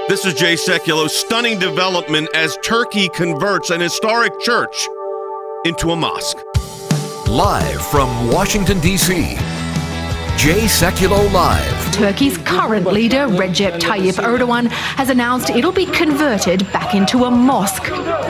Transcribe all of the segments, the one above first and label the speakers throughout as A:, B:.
A: This is Jay Sekulow. Stunning development as Turkey converts an historic church into a mosque.
B: Live from Washington, D.C., Jay Sekulow Live.
C: Turkey's current leader, Recep Tayyip Erdogan, has announced it'll be converted back into a mosque,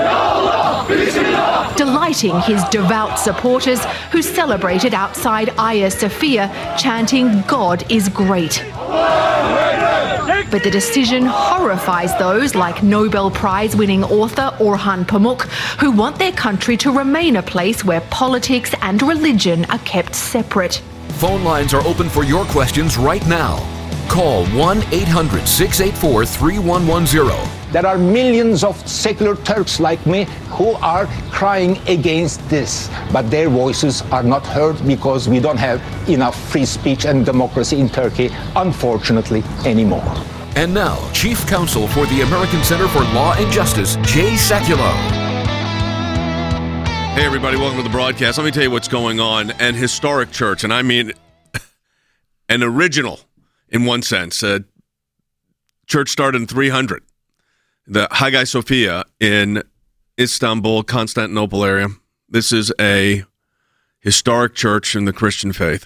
C: delighting his devout supporters who celebrated outside Hagia Sophia, chanting, "God is great." But the decision horrifies those like Nobel Prize-winning author Orhan Pamuk, who want their country to remain a place where politics and religion are kept separate.
B: Phone lines are open for your questions right now. Call 1-800-684-3110.
D: There are millions of secular Turks like me who are crying against this, but their voices are not heard because we don't have enough free speech and democracy in Turkey, unfortunately, anymore.
B: And now, Chief Counsel for the American Center for Law and Justice, Jay Sekulow.
A: Hey, everybody, welcome to the broadcast. Let me tell you what's going on. An historic church, and I mean an original in one sense. Church started in 300. The Hagia Sophia in Istanbul, Constantinople area. This is a historic church in the Christian faith.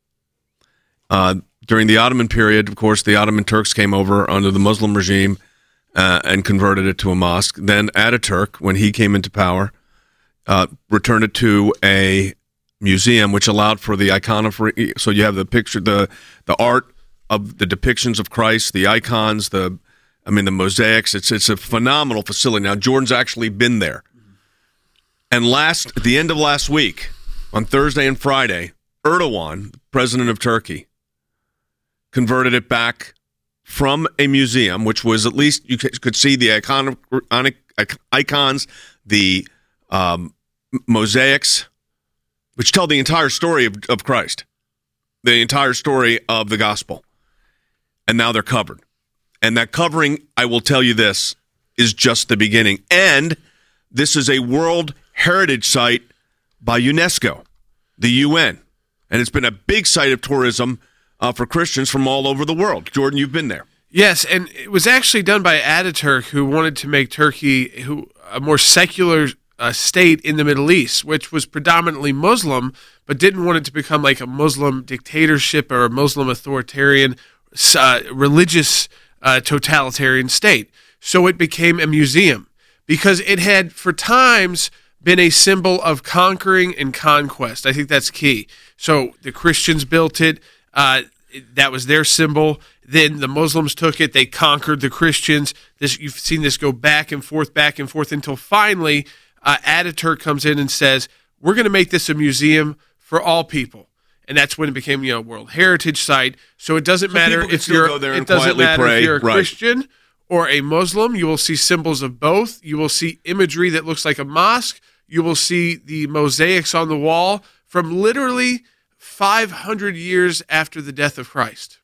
A: During the Ottoman period, of course, the Ottoman Turks came over under the Muslim regime and converted it to a mosque. Then Ataturk, when he came into power, returned it to a museum, which allowed for the iconography. So you have the picture, the art of the depictions of Christ, the icons, the mosaics. It's a phenomenal facility. Now, Jordan's actually been there. And at the end of last week, on Thursday and Friday, Erdogan, president of Turkey, converted it back from a museum, which was, at least you could see the icons, the mosaics, which tell the entire story of Christ, the entire story of the gospel. And now they're covered. And that covering, I will tell you this, is just the beginning. And this is a World Heritage Site by UNESCO, the UN. And it's been a big site of tourism for Christians from all over the world. Jordan, you've been there.
E: Yes, and it was actually done by Ataturk, who wanted to make Turkey a more secular state in the Middle East, which was predominantly Muslim, but didn't want it to become like a Muslim dictatorship or a Muslim authoritarian religious totalitarian state. So it became a museum because it had for times been a symbol of conquering and conquest. I think that's key. So the Christians built it. That was their symbol. Then the Muslims took it. They conquered the Christians. You've seen this go back and forth until finally Ataturk comes in and says, we're going to make this a museum for all people. And that's when it became, World Heritage Site. So it doesn't matter if you're a Christian or a Muslim. You will see symbols of both. You will see imagery that looks like a mosque. You will see the mosaics on the wall from literally 500 years after the death of Christ,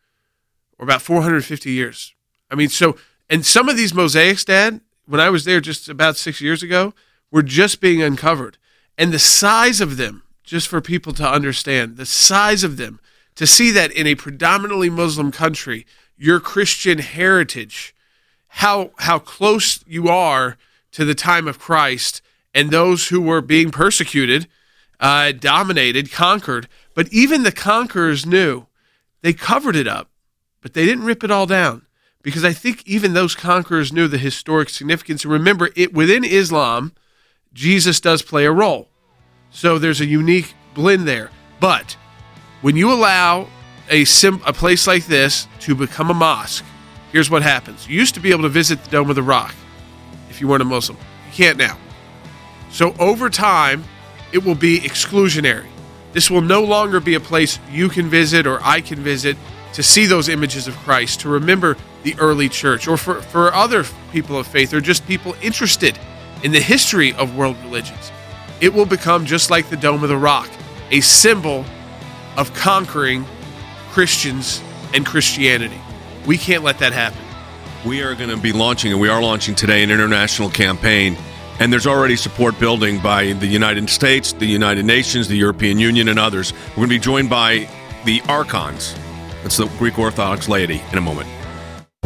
E: or about 450 years. And some of these mosaics, Dad, when I was there just about 6 years ago, were just being uncovered. And the size of them, just for people to understand, the size of them, to see that in a predominantly Muslim country, your Christian heritage, how close you are to the time of Christ and those who were being persecuted, dominated, conquered. But even the conquerors knew they covered it up, but they didn't rip it all down, because I think even those conquerors knew the historic significance. And remember, within Islam, Jesus does play a role. So there's a unique blend there. But when you allow a place like this to become a mosque, here's what happens. You used to be able to visit the Dome of the Rock if you weren't a Muslim. You can't now. So over time, it will be exclusionary. This will no longer be a place you can visit or I can visit to see those images of Christ, to remember the early church, or for other people of faith, or just people interested in the history of world religions. It will become, just like the Dome of the Rock, a symbol of conquering Christians and Christianity. We can't let that happen.
A: We are going to be launching, and we are launching today, an international campaign. And there's already support building by the United States, the United Nations, the European Union, and others. We're going to be joined by the archons. That's the Greek Orthodox laity in a moment.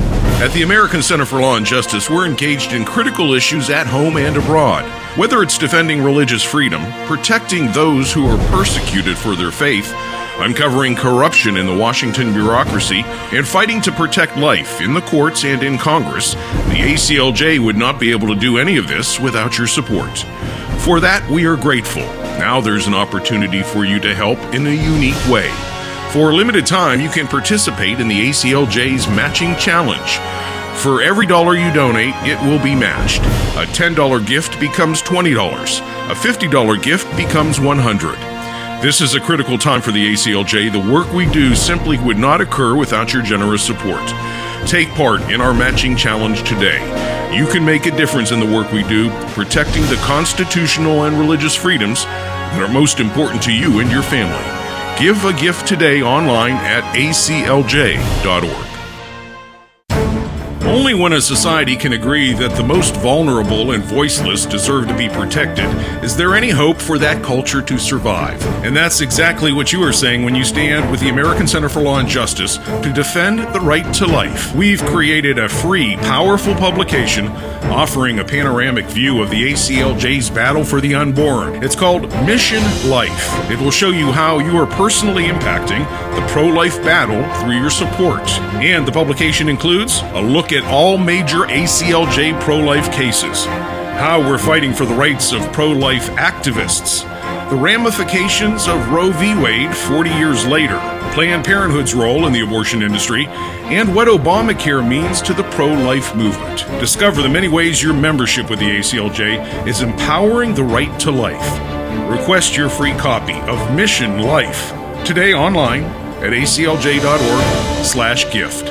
F: At the American Center for Law and Justice, we're engaged in critical issues at home and abroad. Whether it's defending religious freedom, protecting those who are persecuted for their faith, uncovering corruption in the Washington bureaucracy, and fighting to protect life in the courts and in Congress, the ACLJ would not be able to do any of this without your support. For that, we are grateful. Now there's an opportunity for you to help in a unique way. For a limited time, you can participate in the ACLJ's Matching Challenge. For every dollar you donate, it will be matched. A $10 gift becomes $20. A $50 gift becomes $100. This is a critical time for the ACLJ. The work we do simply would not occur without your generous support. Take part in our Matching Challenge today. You can make a difference in the work we do, protecting the constitutional and religious freedoms that are most important to you and your family. Give a gift today online at aclj.org. Only when a society can agree that the most vulnerable and voiceless deserve to be protected is there any hope for that culture to survive. And that's exactly what you are saying when you stand with the American Center for Law and Justice to defend the right to life. We've created a free, powerful publication offering a panoramic view of the ACLJ's battle for the unborn. It's called Mission Life. It will show you how you are personally impacting the pro-life battle through your support. And the publication includes a look at all major ACLJ pro-life cases, how we're fighting for the rights of pro-life activists, the ramifications of Roe v. Wade 40 years later, Planned Parenthood's role in the abortion industry, and what Obamacare means to the pro-life movement. Discover the many ways your membership with the ACLJ is empowering the right to life. Request your free copy of Mission Life today online at aclj.org/gift.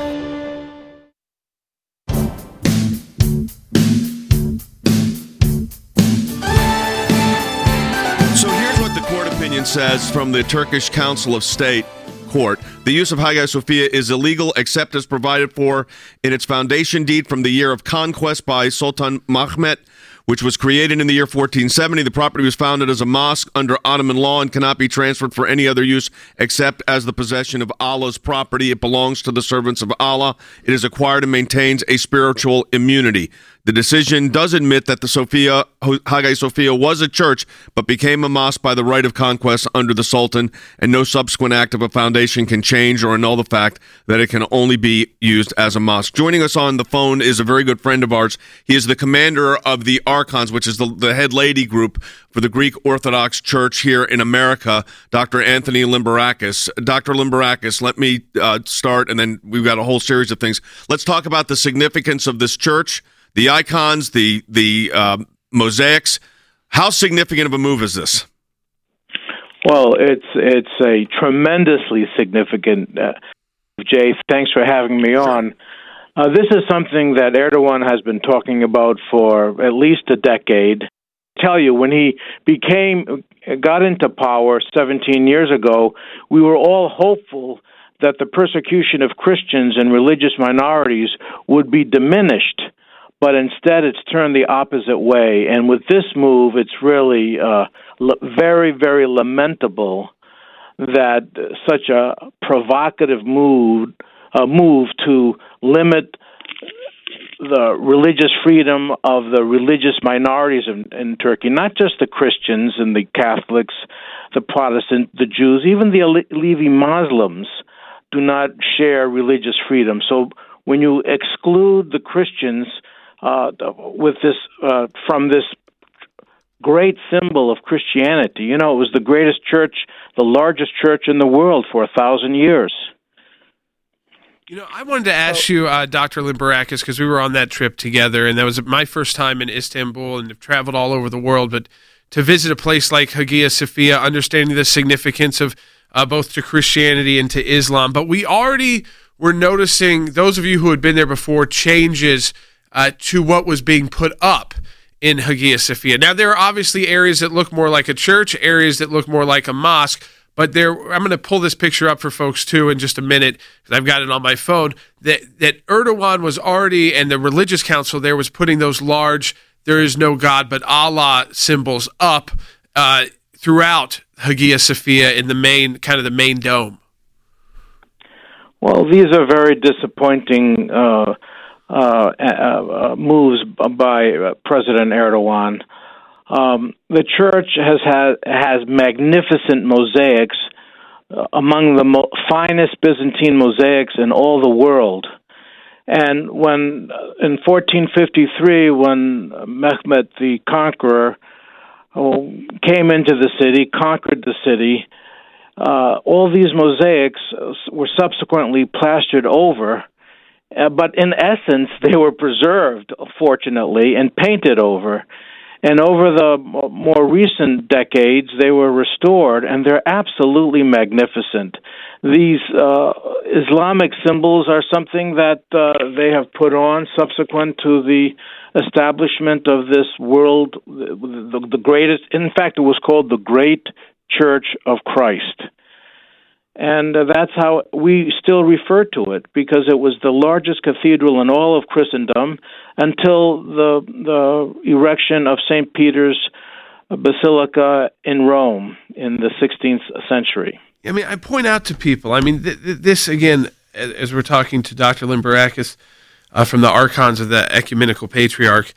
A: Says from the Turkish Council of State Court, the use of Hagia Sophia is illegal except as provided for in its foundation deed from the year of conquest by Sultan Mehmet, which was created in the year 1470. The property was founded as a mosque under Ottoman law and cannot be transferred for any other use except as the possession of Allah's property. It belongs to the servants of Allah. It is acquired and maintains a spiritual immunity. The decision does admit that the Hagia Sophia was a church, but became a mosque by the right of conquest under the Sultan, and no subsequent act of a foundation can change or annul the fact that it can only be used as a mosque. Joining us on the phone is a very good friend of ours. He is the commander of the Archons, which is the head lady group for the Greek Orthodox Church here in America, Dr. Anthony Limbarakis. Dr. Limbarakis, let me start, and then we've got a whole series of things. Let's talk about the significance of this church, the icons, the mosaics. How significant of a move is this?
G: Well, it's a tremendously significant. Jay, thanks for having me on. This is something that Erdogan has been talking about for at least a decade. I tell you, when he got into power 17 years ago, we were all hopeful that the persecution of Christians and religious minorities would be diminished. But instead, it's turned the opposite way. And with this move, it's really very, very lamentable that such a provocative move to limit the religious freedom of the religious minorities in Turkey, not just the Christians and the Catholics, the Protestant, the Jews, even the Alevi Muslims do not share religious freedom. So when you exclude the Christians with this from this great symbol of Christianity. You know, it was the greatest church, the largest church in the world for 1,000 years.
E: You know, I wanted to ask you, Dr. Limbarakis, because we were on that trip together, and that was my first time in Istanbul, and have traveled all over the world, but to visit a place like Hagia Sophia, understanding the significance of both to Christianity and to Islam, but we already were noticing, those of you who had been there before, changes to what was being put up in Hagia Sophia. Now, there are obviously areas that look more like a church, areas that look more like a mosque, but I'm going to pull this picture up for folks, too, in just a minute, because I've got it on my phone, that Erdogan was already, and the religious council there was putting those large, there is no God but Allah symbols up throughout Hagia Sophia in the main dome.
G: Well, these are very disappointing moves by President Erdogan. The church has magnificent mosaics, among the finest Byzantine mosaics in all the world. And when in 1453, when Mehmet the Conqueror came into the city, conquered the city, all these mosaics were subsequently plastered over, but in essence, they were preserved, fortunately, and painted over. And over the more recent decades, they were restored, and they're absolutely magnificent. These Islamic symbols are something that they have put on subsequent to the establishment of this world, the greatest. In fact, it was called the Great Church of Christ. And that's how we still refer to it, because it was the largest cathedral in all of Christendom until the erection of St. Peter's Basilica in Rome in the 16th century.
E: I mean, I point out to people, this, again, as we're talking to Dr. Limberakis from the Archons of the Ecumenical Patriarch,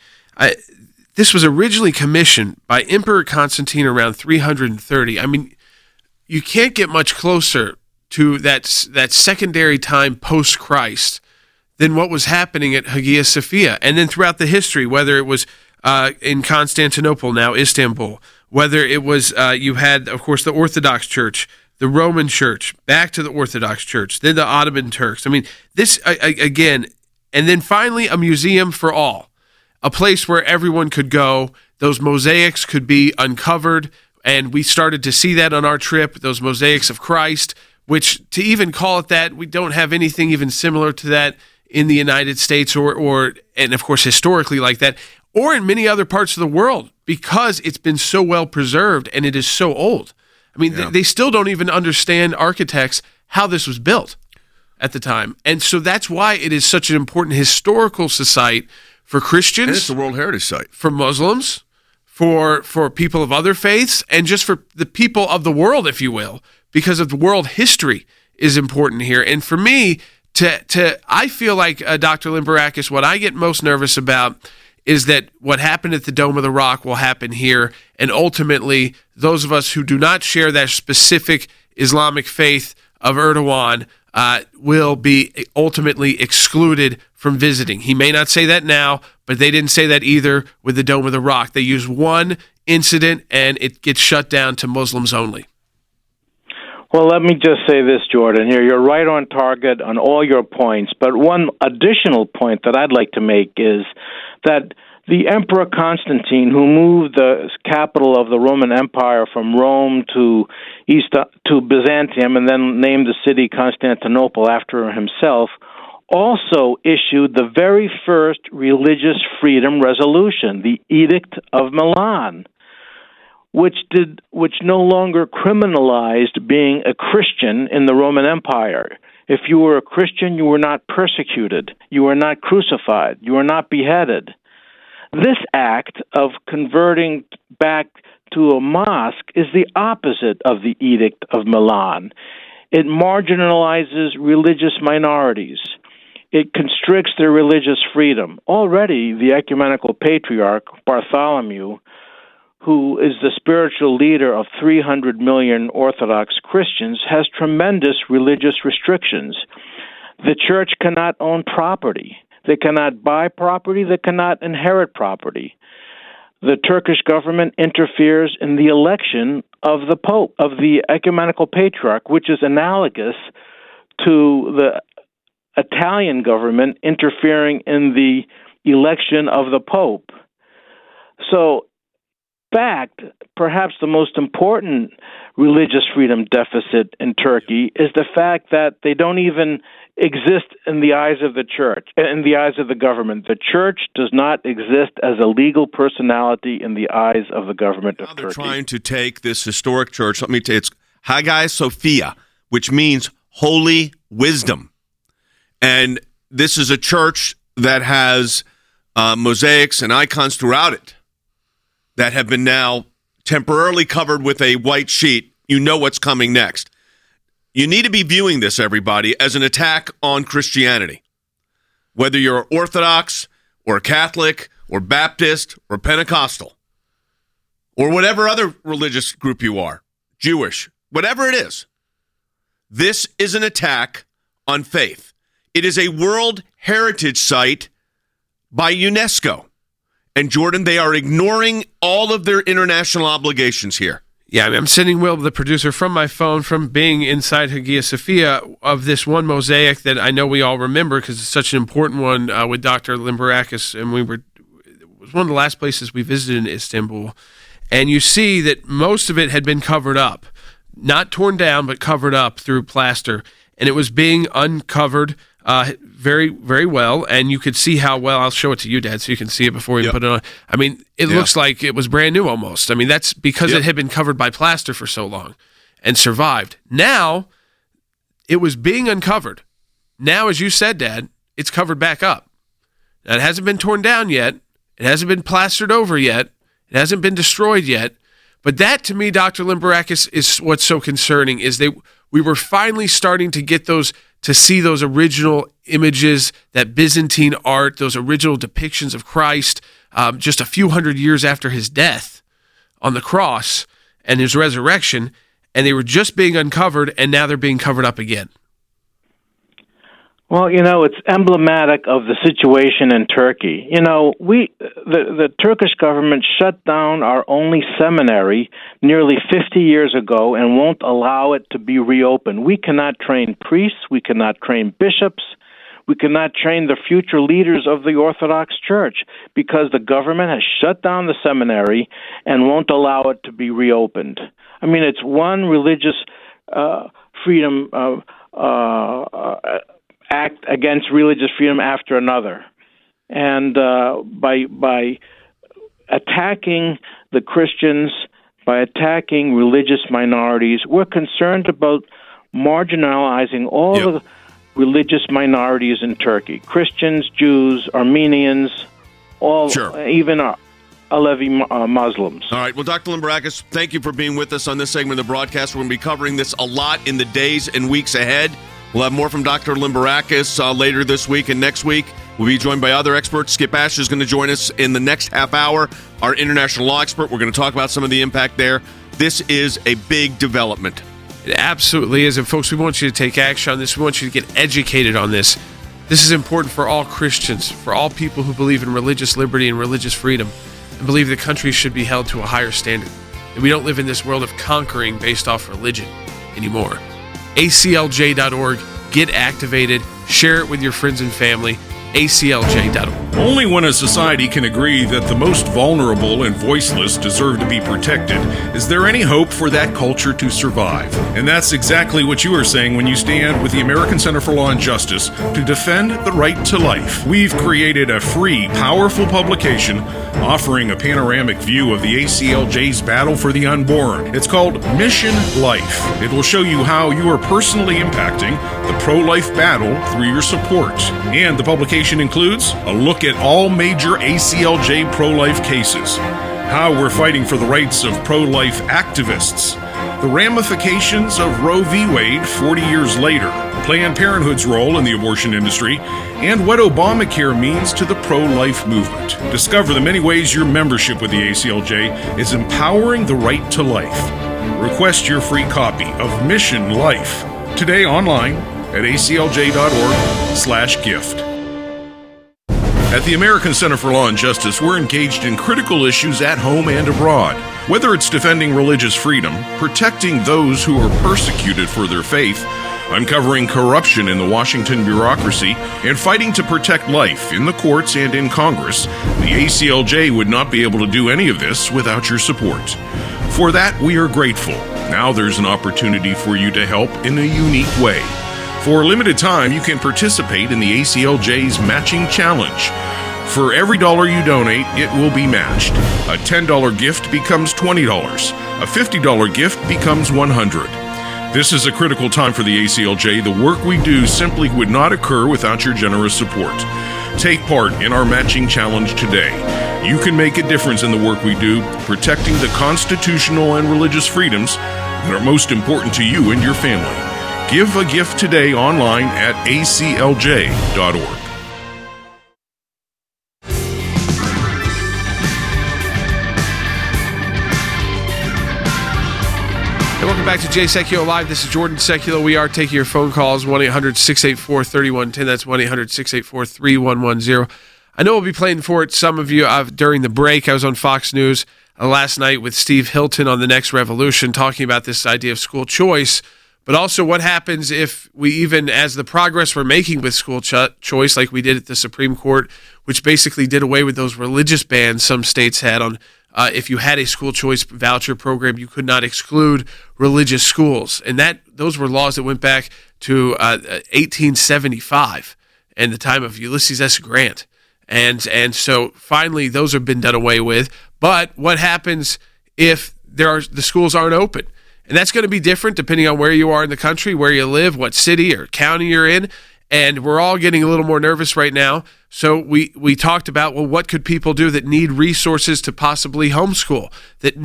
E: this was originally commissioned by Emperor Constantine around 330. I mean, you can't get much closer to that secondary time post-Christ than what was happening at Hagia Sophia. And then throughout the history, whether it was in Constantinople, now Istanbul, whether it was, you had, of course, the Orthodox Church, the Roman Church, back to the Orthodox Church, then the Ottoman Turks. I mean, this, again, and then finally a museum for all, a place where everyone could go. Those mosaics could be uncovered, and we started to see that on our trip, those mosaics of Christ, which, to even call it that, we don't have anything even similar to that in the United States or and of course historically like that, or in many other parts of the world, because it's been so well preserved and it is so old. I mean, they still don't even understand, architects, how this was built at the time. And so that's why it is such an important historical site for Christians.
A: And it's a World Heritage Site.
E: For Muslims, for people of other faiths, and just for the people of the world, if you will, because of the world history is important here. And for me, I feel like, Dr. Limberakis, what I get most nervous about is that what happened at the Dome of the Rock will happen here, and ultimately, those of us who do not share that specific Islamic faith of Erdogan will be ultimately excluded from visiting. He may not say that now, but they didn't say that either with the Dome of the Rock. They use one incident, and it gets shut down to Muslims only.
G: Well, let me just say this, Jordan. Here, you're right on target on all your points, but one additional point that I'd like to make is that the Emperor Constantine, who moved the capital of the Roman Empire from Rome to Byzantium and then named the city Constantinople after himself, also issued the very first religious freedom resolution, the Edict of Milan, which no longer criminalized being a Christian in the Roman Empire. If you were a Christian, you were not persecuted, you were not crucified, you were not beheaded. This act of converting back to a mosque is the opposite of the Edict of Milan. It marginalizes religious minorities. It constricts their religious freedom. Already, the Ecumenical Patriarch, Bartholomew, who is the spiritual leader of 300 million Orthodox Christians, has tremendous religious restrictions. The church cannot own property. They cannot buy property. They cannot inherit property. The Turkish government interferes in the election of the Pope, of the Ecumenical Patriarch, which is analogous to the Italian government interfering in the election of the Pope. So, in fact, perhaps the most important religious freedom deficit in Turkey is the fact that they don't even exist in the eyes of the church, in the eyes of the government. The church does not exist as a legal personality in the eyes of the government of Turkey.
A: They're trying to take this historic church, let me tell you, it's Hagia Sophia, which means holy wisdom. And this is a church that has mosaics and icons throughout it that have been now temporarily covered with a white sheet. You know what's coming next. You need to be viewing this, everybody, as an attack on Christianity. whether you're Orthodox or Catholic or Baptist or Pentecostal or whatever other religious group you are, Jewish, whatever it is. This is an attack on faith. It is a World Heritage Site by UNESCO. And Jordan, they are ignoring all of their international obligations here.
E: Yeah, I'm sending Will, the producer, from my phone, from being inside Hagia Sophia, of this one mosaic that I know we all remember because it's such an important one with Dr. Limberakis, and it was one of the last places we visited in Istanbul. And you see that most of it had been covered up, not torn down, but covered up through plaster. And it was being uncovered very, very well. And you could see how well. I'll show it to you, Dad, so you can see it before you put it on. I mean, it looks like it was brand new almost. I mean, that's because it had been covered by plaster for so long and survived. Now, it was being uncovered. Now, as you said, Dad, it's covered back up. Now, it hasn't been torn down yet. It hasn't been plastered over yet. It hasn't been destroyed yet. But that, to me, Dr. Limberakis, is what's so concerning, is we were finally starting to get to see those original images, that Byzantine art, those original depictions of Christ just a few hundred years after his death on the cross and his resurrection, and they were just being uncovered, and now they're being covered up again.
G: Well, it's emblematic of the situation in Turkey. The Turkish government shut down our only seminary nearly 50 years ago and won't allow it to be reopened. We cannot train priests. We cannot train bishops. We cannot train the future leaders of the Orthodox Church because the government has shut down the seminary and won't allow it to be reopened. I mean, it's one religious freedom act against religious freedom after another. And by attacking the Christians, by attacking religious minorities, we're concerned about marginalizing all the religious minorities in Turkey: Christians, Jews, Armenians, even Alevi Muslims.
A: All right. Well, Dr. Limberakis, thank you for being with us on this segment of the broadcast. We're going to be covering this a lot in the days and weeks ahead. We'll have more from Dr. Limberakis later this week and next week. We'll be joined by other experts. Skip Ash is going to join us in the next half hour, our international law expert. We're going to talk about some of the impact there. This is a big development.
E: It absolutely is. And folks, we want you to take action on this. We want you to get educated on this. This is important for all Christians, for all people who believe in religious liberty and religious freedom, and believe the country should be held to a higher standard. And we don't live in this world of conquering based off religion anymore. ACLJ.org. Get activated. Share it with your friends and family. ACLJ.org.
F: Only when a society can agree that the most vulnerable and voiceless deserve to be protected is there any hope for that culture to survive. And that's exactly what you are saying when you stand with the American Center for Law and Justice to defend the right to life. We've created a free, powerful publication offering a panoramic view of the ACLJ's battle for the unborn. It's called Mission Life. It will show you how you are personally impacting the pro-life battle through your support. And the publication includes a look at all major ACLJ pro-life cases, how we're fighting for the rights of pro-life activists, the ramifications of Roe v. Wade 40 years later, Planned Parenthood's role in the abortion industry, and what Obamacare means to the pro-life movement. Discover the many ways your membership with the ACLJ is empowering the right to life. Request your free copy of Mission Life today online at aclj.org/gift. At the American Center for Law and Justice, we're engaged in critical issues at home and abroad. Whether it's defending religious freedom, protecting those who are persecuted for their faith, uncovering corruption in the Washington bureaucracy, and fighting to protect life in the courts and in Congress, the ACLJ would not be able to do any of this without your support. For that, we are grateful. Now there's an opportunity for you to help in a unique way. For a limited time, you can participate in the ACLJ's Matching Challenge. For every dollar you donate, it will be matched. A $10 gift becomes $20. A $50 gift becomes $100. This is a critical time for the ACLJ. The work we do simply would not occur without your generous support. Take part in our Matching Challenge today. You can make a difference in the work we do, protecting the constitutional and religious freedoms that are most important to you and your family. Give a gift today online at aclj.org.
E: back to Jay Sekulow Live. This is Jordan Sekulow. We are taking your phone calls, 1-800-684-3110. That's 1-800-684-3110. I know we'll be playing for it, some of you, during the break. I was on Fox News last night with Steve Hilton on The Next Revolution talking about this idea of school choice, but also what happens if we even, as the progress we're making with school choice, like we did at the Supreme Court, which basically did away with those religious bans some states had on if you had a school choice voucher program, you could not exclude religious schools. And those were laws that went back to 1875 and the time of Ulysses S. Grant. And so finally those have been done away with. But what happens if the schools aren't open? And that's going to be different depending on where you are in the country, where you live, what city or county you're in. And we're all getting a little more nervous right now. So we talked about, well, what could people do that need resources to possibly homeschool, that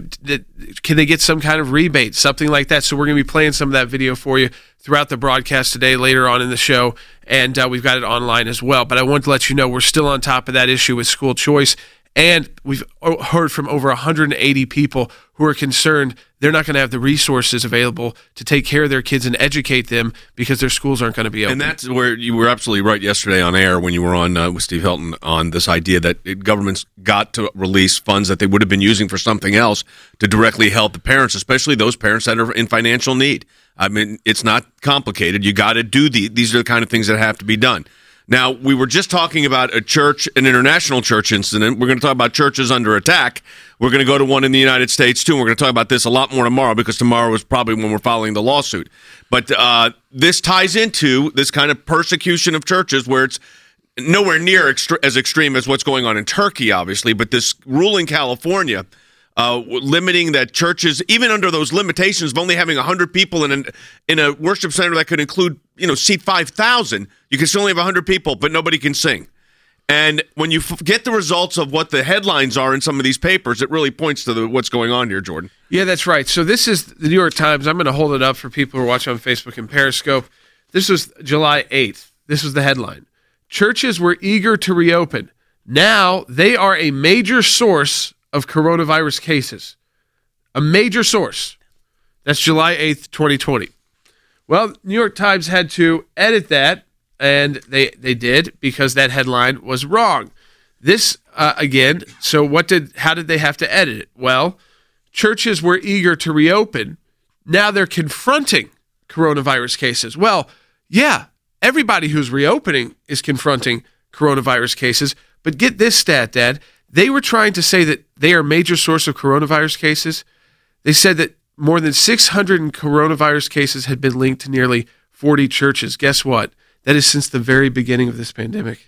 E: can they get some kind of rebate, something like that. So we're going to be playing some of that video for you throughout the broadcast today, later on in the show. And we've got it online as well. But I want to let you know we're still on top of that issue with school choice. And we've heard from over 180 people who are concerned they're not going to have the resources available to take care of their kids and educate them because their schools aren't going to be open.
A: And that's where you were absolutely right yesterday on air when you were on with Steve Hilton on this idea that governments got to release funds that they would have been using for something else to directly help the parents, especially those parents that are in financial need. I mean, it's not complicated. You got to do these are the kind of things that have to be done. Now, we were just talking about an international church incident. We're going to talk about churches under attack. We're going to go to one in the United States, too. We're going to talk about this a lot more tomorrow because tomorrow is probably when we're following the lawsuit. But this ties into this kind of persecution of churches where it's nowhere near as extreme as what's going on in Turkey, obviously. But this rule in California limiting that churches, even under those limitations of only having 100 people in a worship center that could include, seat 5,000, you can still only have 100 people, but nobody can sing. And when you get the results of what the headlines are in some of these papers, it really points to what's going on here, Jordan.
E: Yeah, that's right. So this is the New York Times. I'm going to hold it up for people who are watching on Facebook and Periscope. This was July 8th. This was the headline. Churches were eager to reopen. Now they are a major source of coronavirus cases. A major source. That's July 8th, 2020. Well, New York Times had to edit that, and they did because that headline was wrong. This, again, so how did they have to edit it? Well, churches were eager to reopen. Now they're confronting coronavirus cases. Well, yeah, everybody who's reopening is confronting coronavirus cases, but get this stat, Dad. They were trying to say that they are a major source of coronavirus cases. They said that more than 600 coronavirus cases had been linked to nearly 40 churches. Guess what? That is since the very beginning of this pandemic.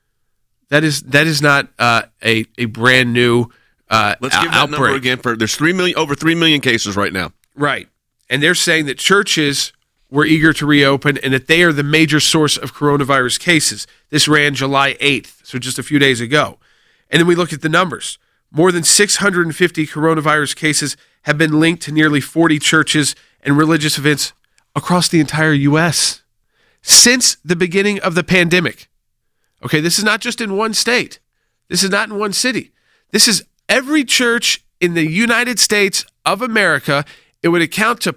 E: That is not a brand new
A: Let's give that
E: outbreak.
A: Number again. There's over 3 million cases right now.
E: Right. And they're saying that churches were eager to reopen and that they are the major source of coronavirus cases. This ran July 8th, so just a few days ago. And then we look at the numbers. More than 650 coronavirus cases have been linked to nearly 40 churches and religious events across the entire U.S. since the beginning of the pandemic. Okay, this is not just in one state. This is not in one city. This is every church in the United States of America. It would account to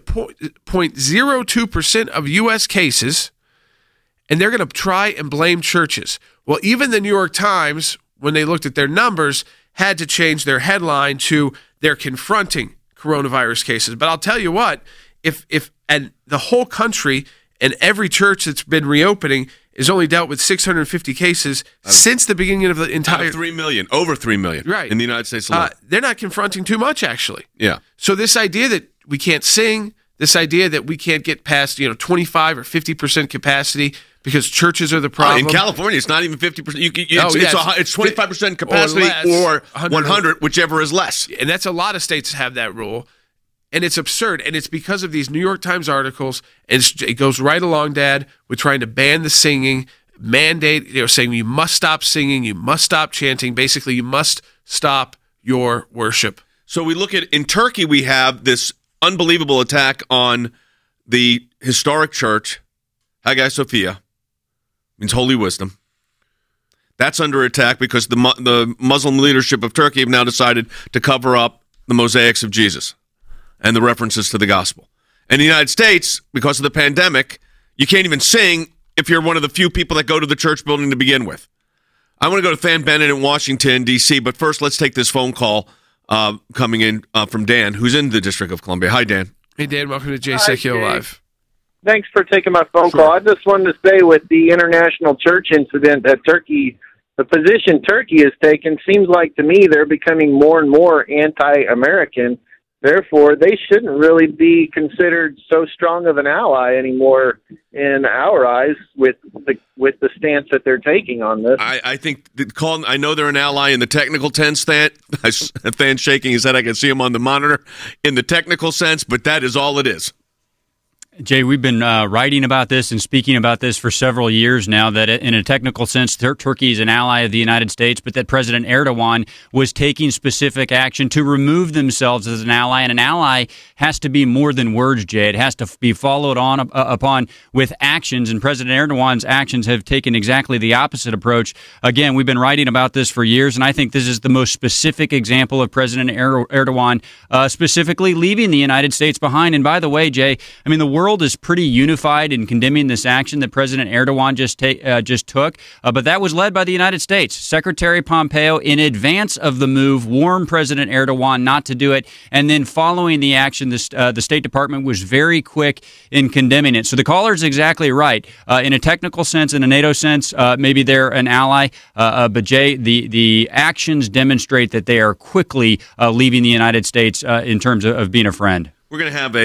E: 0.02% of U.S. cases, and they're going to try and blame churches. Well, even the New York Times, when they looked at their numbers, had to change their headline to they're confronting coronavirus cases. But I'll tell you what, if and the whole country and every church that's been reopening is only dealt with 650 cases since the beginning of the entire...
A: 3 million, over 3 million
E: right.
A: in the United States alone.
E: They're not confronting too much, actually.
A: Yeah.
E: So this idea that we can't sing, this idea that we can't get past 25 or 50% capacity because churches are the problem.
A: In California, it's not even 50%. It's 25% capacity or 100, whichever is less.
E: And that's a lot of states have that rule. And it's absurd. And it's because of these New York Times articles. And it goes right along, Dad, with trying to ban the singing, mandate, saying you must stop singing, you must stop chanting. Basically, you must stop your worship.
A: So we look at, in Turkey, we have this unbelievable attack on the historic church, Hagia Sophia. Means holy wisdom. That's under attack because the Muslim leadership of Turkey have now decided to cover up the mosaics of Jesus and the references to the gospel. In the United States, because of the pandemic, you can't even sing if you're one of the few people that go to the church building to begin with. I want to go to Fan Bennett in Washington, D.C., but first let's take this phone call coming in from Dan, who's in the District of Columbia. Hi, Dan.
E: Hey, Dan. Welcome to Jay Sekulow Live.
H: Thanks for taking my phone call. I just wanted to say with the international church incident that Turkey, the position Turkey has taken, seems like to me they're becoming more and more anti-American. Therefore, they shouldn't really be considered so strong of an ally anymore in our eyes with the stance that they're taking on this.
A: I think I know they're an ally in the technical sense. Than's shaking his head. I can see him on the monitor in the technical sense, but that is all it is.
I: Jay, we've been writing about this and speaking about this for several years now, that in a technical sense, Turkey is an ally of the United States, but that President Erdogan was taking specific action to remove themselves as an ally. And an ally has to be more than words, Jay. It has to be followed upon with actions. And President Erdogan's actions have taken exactly the opposite approach. Again, we've been writing about this for years, and I think this is the most specific example of President Erdogan specifically leaving the United States behind. And by the way, Jay, I mean, the world is pretty unified in condemning this action that President Erdogan just took, but that was led by the United States. Secretary Pompeo, in advance of the move, warned President Erdogan not to do it, and then following the action, the State Department was very quick in condemning it. So the caller is exactly right. In a technical sense, in a NATO sense, maybe they're an ally, but Jay, the actions demonstrate that they are quickly leaving the United States in terms of being a friend.
A: We're going to have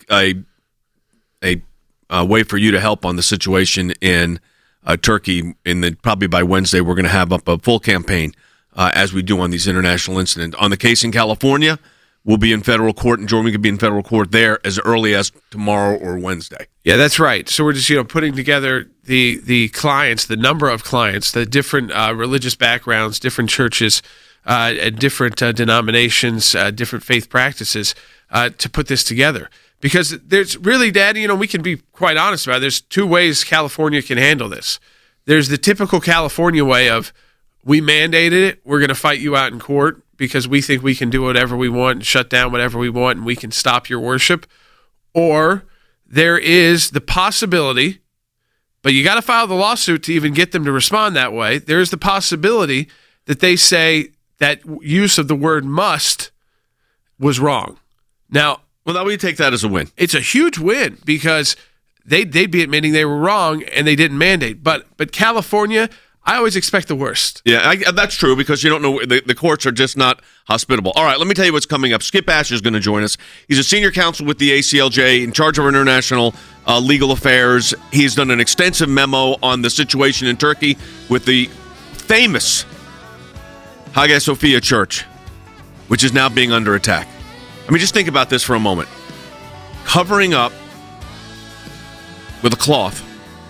A: a way for you to help on the situation in Turkey. Probably by Wednesday, we're going to have up a full campaign as we do on these international incidents. On the case in California, we'll be in federal court, and Jordan could be in federal court there as early as tomorrow or Wednesday.
E: Yeah, that's right. So we're just putting together the clients, the number of clients, the different religious backgrounds, different churches, different denominations, different faith practices to put this together. Because there's really, Dad, we can be quite honest about it. There's two ways California can handle this. There's the typical California way of, we mandated it, we're going to fight you out in court because we think we can do whatever we want and shut down whatever we want and we can stop your worship. Or there is the possibility, but you got to file the lawsuit to even get them to respond that way. There's the possibility that they say that use of the word must was wrong. Now,
A: well, now we take that as a win.
E: It's a huge win because they'd be admitting they were wrong and they didn't mandate. But California, I always expect the worst.
A: Yeah, that's true because you don't know. The courts are just not hospitable. All right, let me tell you what's coming up. Skip Asher is going to join us. He's a senior counsel with the ACLJ in charge of international legal affairs. He's done an extensive memo on the situation in Turkey with the famous Hagia Sophia Church, which is now being under attack. I mean, just think about this for a moment. Covering up with a cloth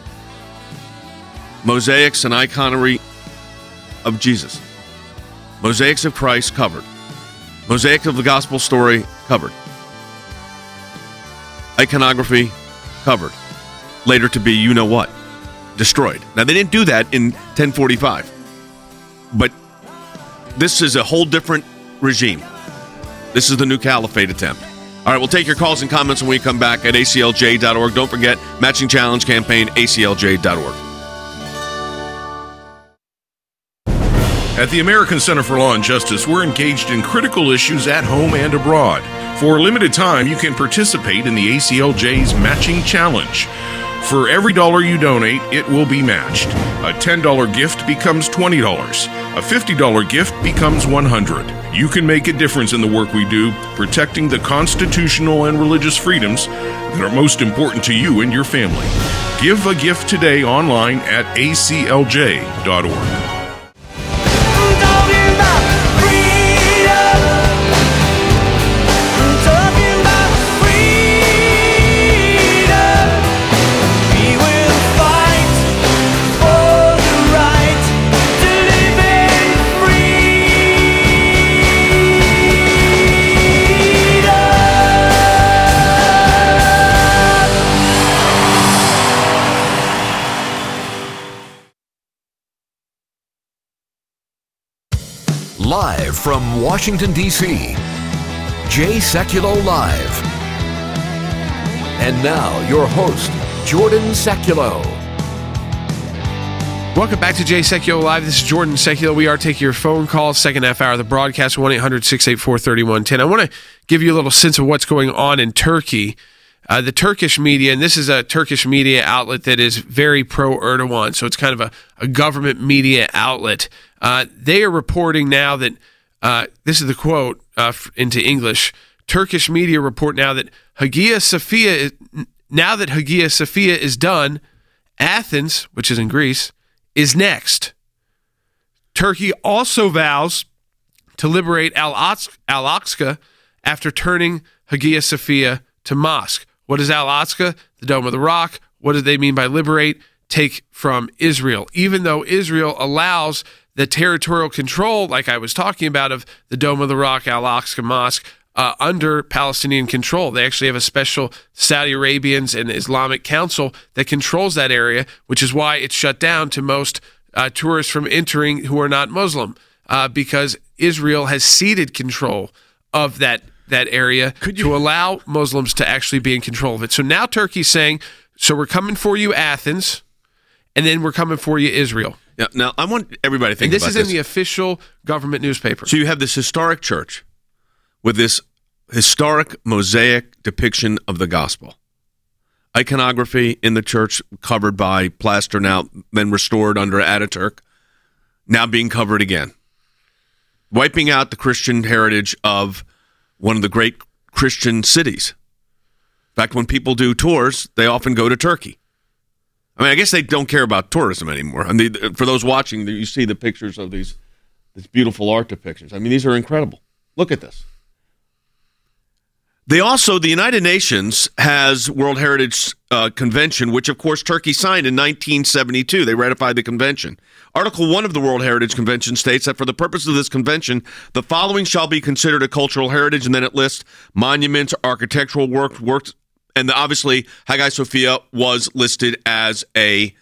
A: mosaics and iconography of Jesus. Mosaics of Christ covered. Mosaic of the gospel story covered. Iconography covered. Later to be, you know what, destroyed. Now, they didn't do that in 1045. But this is a whole different regime. This is the new caliphate attempt. All right, we'll take your calls and comments when we come back at aclj.org. Don't forget, Matching Challenge Campaign, aclj.org.
F: At the American Center for Law and Justice, we're engaged in critical issues at home and abroad. For a limited time, you can participate in the ACLJ's Matching Challenge. For every dollar you donate, it will be matched. A $10 gift becomes $20. A $50 gift becomes $100. You can make a difference in the work we do, protecting the constitutional and religious freedoms that are most important to you and your family. Give a gift today online at aclj.org.
B: Live from Washington, D.C., Jay Sekulow Live. And now, your host, Jordan Sekulow.
E: Welcome back to Jay Sekulow Live. This is Jordan Sekulow. We are taking your phone calls, second half hour of the broadcast, 1-800-684-3110. I want to give you a little sense of what's going on in Turkey. The Turkish media, and this is a Turkish media outlet that is very pro-Erdogan, so it's kind of a government media outlet. They are reporting now that, this is the quote into English, Turkish media report now that Hagia Sophia is done, Athens, which is in Greece, is next. Turkey also vows to liberate Al-Aqsa after turning Hagia Sophia to mosque. What is Al-Aqsa? The Dome of the Rock. What do they mean by liberate? Take from Israel. Even though Israel allows the territorial control, like I was talking about, of the Dome of the Rock, Al-Aqsa Mosque, under Palestinian control. They actually have a special Saudi Arabians and Islamic Council that controls that area, which is why it's shut down to most tourists from entering who are not Muslim, because Israel has ceded control of that area to allow Muslims to actually be in control of it. So now Turkey's saying, so we're coming for you, Athens, and then we're coming for you, Israel.
A: Yeah, now, I want everybody to think about this.
E: And this is in the official government newspaper.
A: So you have this historic church with this historic mosaic depiction of the gospel. Iconography in the church covered by plaster, now then restored under Ataturk, now being covered again. Wiping out the Christian heritage of one of the great Christian cities. In fact, when people do tours, they often go to Turkey. I mean, I guess they don't care about tourism anymore. I mean, for those watching, you see the pictures of these beautiful art depictions. I mean, these are incredible. Look at this. The United Nations has World Heritage Convention, which, of course, Turkey signed in 1972. They ratified the convention. Article 1 of the World Heritage Convention states that for the purpose of this convention, the following shall be considered a cultural heritage, and then it lists monuments, architectural works, and obviously Hagia Sophia was listed as a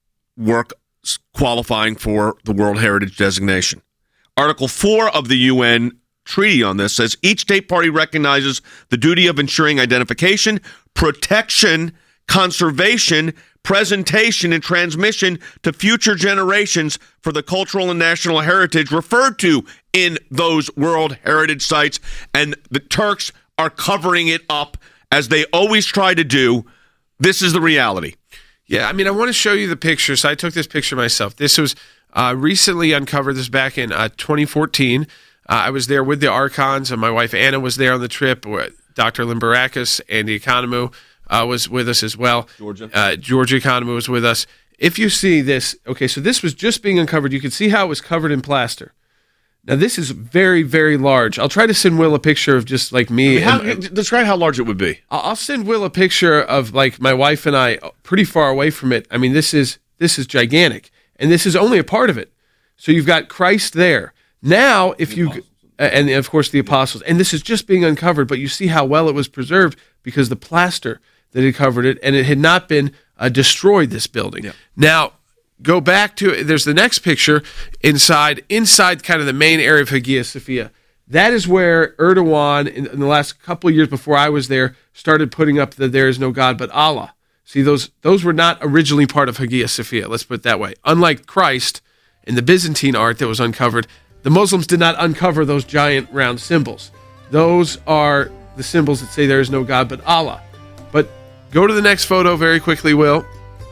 A: work qualifying for the World Heritage designation. Article 4 of the UN treaty on this says each state party recognizes the duty of ensuring identification, protection, conservation, presentation, and transmission to future generations for the cultural and national heritage referred to in those World Heritage sites. And the Turks are covering it up as they always try to do. This is the reality.
E: Yeah, I mean, I want to show you the picture. So I took this picture myself. This was recently uncovered. This back in 2014. I was there with the Archons, and my wife Anna was there on the trip. Dr. Limbarakis, Andy Economou was with us as well. Georgia Economou was with us. If you see this, okay, so this was just being uncovered. You can see how it was covered in plaster. Now, this is very, very large. I'll try to send Will a picture of just like me.
A: Describe how large it would be.
E: I'll send Will a picture of like my wife and I pretty far away from it. I mean, this is gigantic, and this is only a part of it. So you've got Christ there. Now, if you, and of course the apostles, and this is just being uncovered, but you see how well it was preserved because the plaster that had covered it, and it had not been destroyed, this building. Yeah. Now, go back to, there's the next picture inside kind of the main area of Hagia Sophia. That is where Erdogan, in the last couple of years before I was there, started putting up the "There is no God but Allah." See, those were not originally part of Hagia Sophia, let's put it that way. Unlike Christ and the Byzantine art that was uncovered, the Muslims did not uncover those giant round symbols. Those are the symbols that say there is no God but Allah. But go to the next photo very quickly, Will.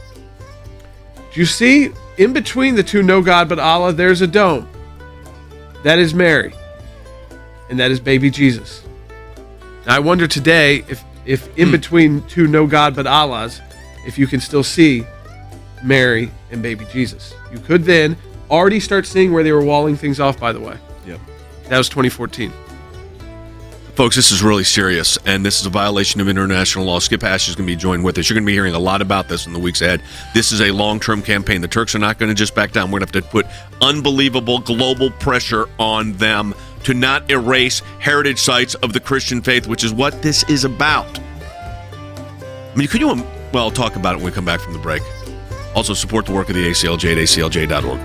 E: Do you see in between the two no God but Allah, there's a dome? That is Mary. And that is baby Jesus. Now, I wonder today if in between two no God but Allahs, if you can still see Mary and baby Jesus. You could then already start seeing where they were walling things off, by the way.
A: Yep.
E: That was 2014.
A: Folks, this is really serious, and this is a violation of international law. Skip Ash is going to be joined with us. You're going to be hearing a lot about this in the weeks ahead. This is a long-term campaign. The Turks are not going to just back down. We're going to have to put unbelievable global pressure on them to not erase heritage sites of the Christian faith, which is what this is about. I mean, could you, well, talk about it when we come back from the break. Also, support the work of the ACLJ at aclj.org.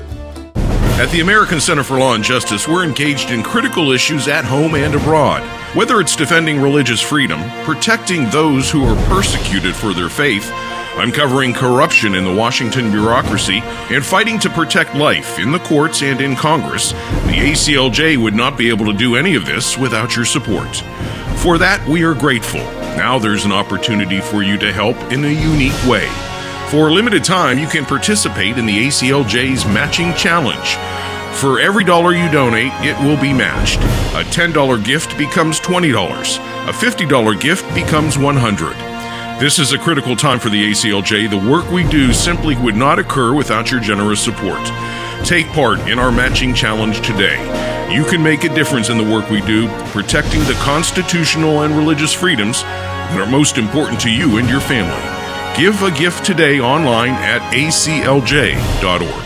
F: At the American Center for Law and Justice, we're engaged in critical issues at home and abroad. Whether it's defending religious freedom, protecting those who are persecuted for their faith, uncovering corruption in the Washington bureaucracy, and fighting to protect life in the courts and in Congress, the ACLJ would not be able to do any of this without your support. For that, we are grateful. Now there's an opportunity for you to help in a unique way. For a limited time, you can participate in the ACLJ's Matching Challenge. For every dollar you donate, it will be matched. A $10 gift becomes $20. A $50 gift becomes $100. This is a critical time for the ACLJ. The work we do simply would not occur without your generous support. Take part in our Matching Challenge today. You can make a difference in the work we do, protecting the constitutional and religious freedoms that are most important to you and your family. Give a gift today online at aclj.org.